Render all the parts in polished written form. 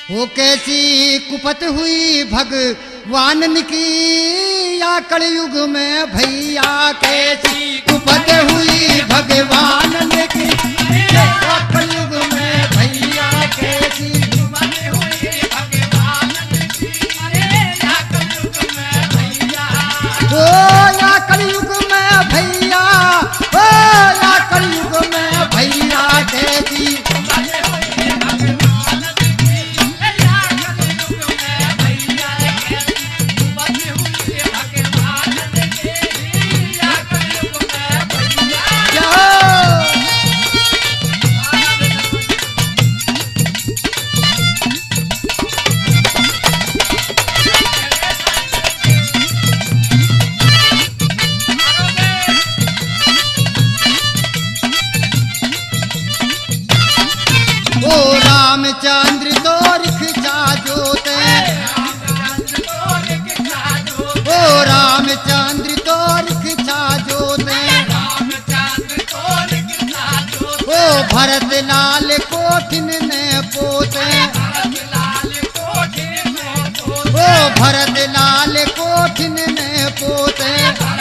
वो कैसी कुपत हुई भगवान की, या कलयुग में भैया कैसी कुपत हुई भगवान की, या कलयुग में भैया कैसी कुपत हुई भगवान की, या कलयुग में भैया, ओ या कलयुग में भैया, ओ या कलयुग में भैया कैसी रामचंद्र तो रिक्शा जोते, ओ रामचंद्र तो रिक्शा जोते, ओ भरत लाल कोठिन ने पोते, ओ भरत लाल कोठिन ने पोते,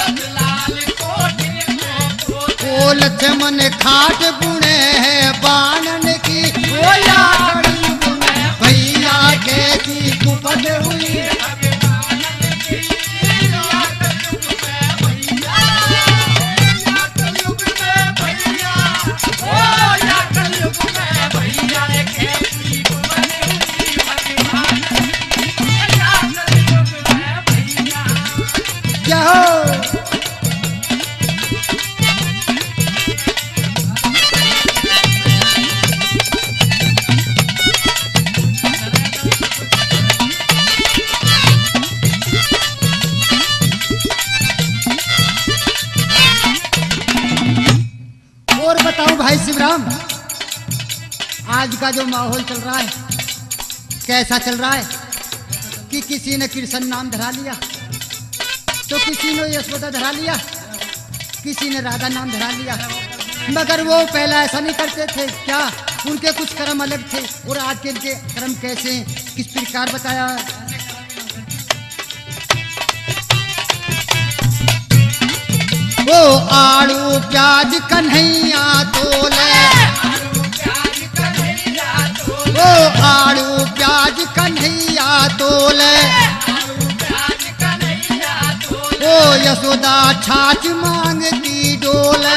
ओ लक्ष्मण खाट बुने है बाणन की, ओ या कलयुग में भैया कैसी कुपत हुई भाई शिवराम, आज का जो माहौल चल रहा है कैसा चल रहा है कि किसी ने कृष्ण नाम धरा लिया, तो किसी ने यशोदा धरा लिया, किसी ने राधा नाम धरा लिया, मगर वो पहला ऐसा नहीं करते थे क्या? उनके कुछ कर्म अलग थे और आज के इनके कर्म कैसे किस प्रकार बताया। ओ आलू प्याज कन्हैया तोले, ओ आलू प्याज कन्हैया तोले, ओ यशोदा छाछ मांगती डोले,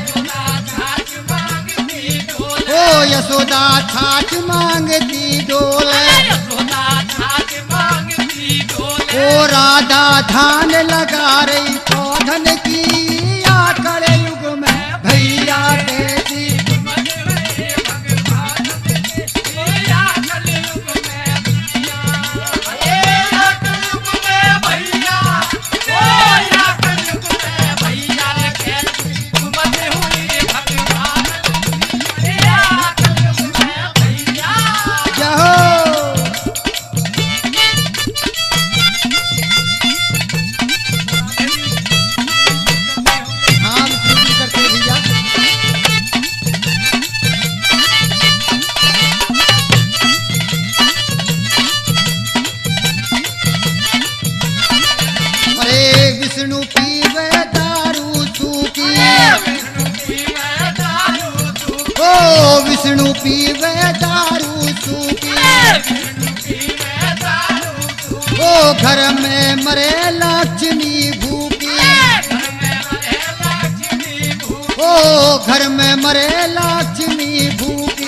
ओ यशोदा छाछ मांगती डोले, ओ राधा धान लगा रही पौधन की, कलयुग में भैया कैसी विष्णु पीवे दारू सूखी, ओ विष्णु पीवे दारू सूखी, ओ घर में मरे लक्ष्मी भूखी, ओ घर में मरे लक्ष्मी भूखी,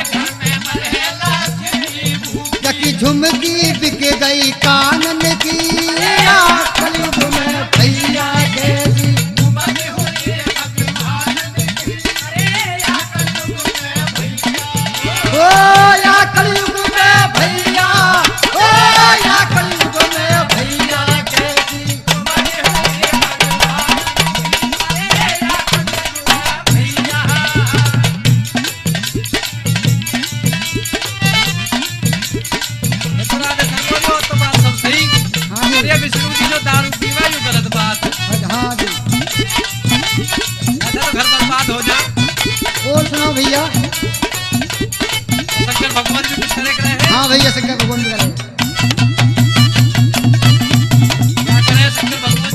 जकी झुमकी बिक गई कानन की, कलयुग में भैया कैसी ओ या कलयुग में भैया, ओ या कलयुग में भैया कैसी सब सही हाँ भैया शंकर भगवान भी करे। क्या करे शंकर भगवान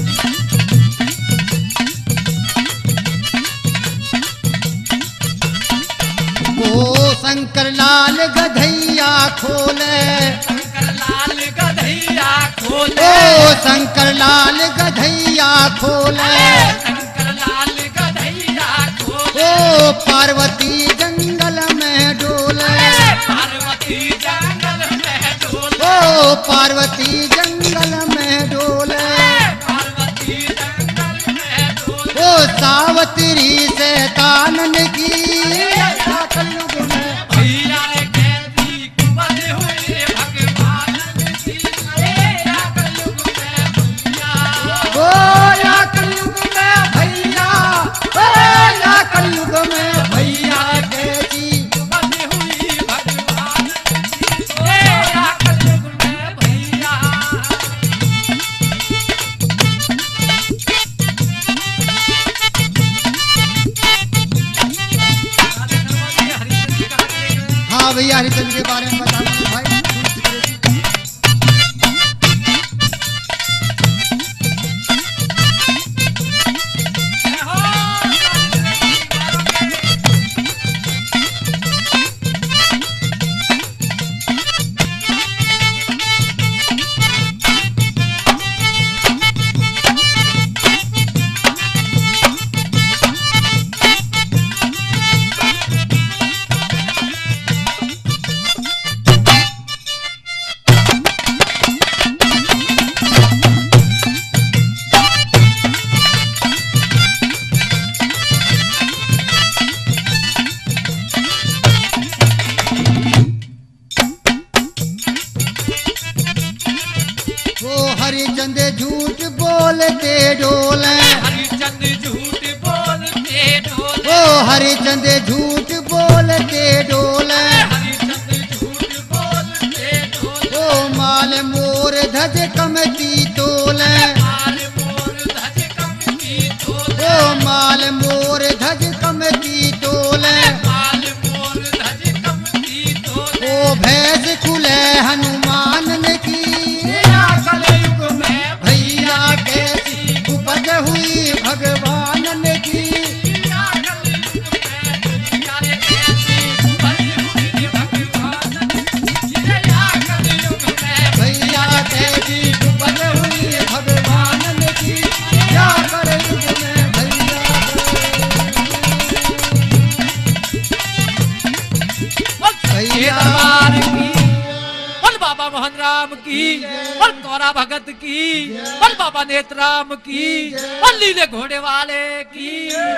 जी? ओ शंकर लाल गधैया खोले, शंकर लाल गधैया खोले, ओ शंकर लाल गधैया खोले, शंकर लाल गधैया खोले, ओ पार्वती जंगल में डोले, पार्वती जंगल में डोले, ओ पार्वती जंगल में डोले, पार्वती जंगल में डोले, ओ सावत्री से कानन की कलयुग में भैया ने कैदी कुंवर हुए भगवान जी, या कलयुग में भैया, ओ या कलयुग में भैया, ओ या कलयुग में भैया कैसी कुंवर हुई भगवान जी, या कलयुग में भैया। हाँ भैया हरिचंद्र के बारे में बता दो भाई। वो हरिचंद झूठ बोलते डोले, हरिचंद झूठ बोलते डोले, ओ हरिचंद झूठ बोलते डोले, हरिचंद झूठ बोलते डोले, ओ माल मोर धज कमती तोले, माल मोर धज कमती तोले, ओ माल मोर धज कमती तोले, माल मोर धज कमती तोले, ओ भैंस खुले हनुमान ने की या कलयुग में भैया कैसी उपज हुई भगवान ने की, या कलयुग में भैया ने कैसी उपज हुई भगवान जी, या कलयुग में भैया कैसी उपज हुई भगवान ने की, क्या करे युग में भैया भैया दरबार की, बोल बाबा मोहन राम की, बोल गौरा भगत की, बोल बाबा नेत्र राम की, बोल लीले घोड़े वाले की।